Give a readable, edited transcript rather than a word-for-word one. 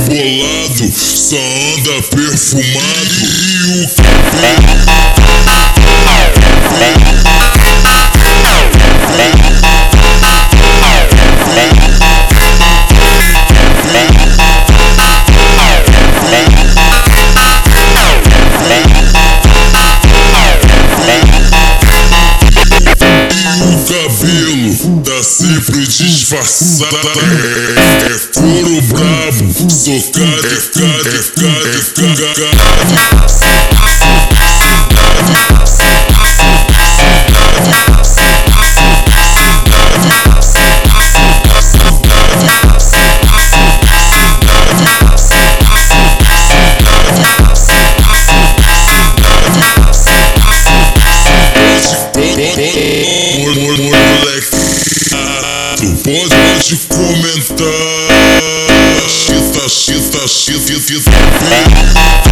bolado, só anda perfumado. E o cabelo tá sempre disfarçado. É couro brabo, socado, pode comentar. Xita.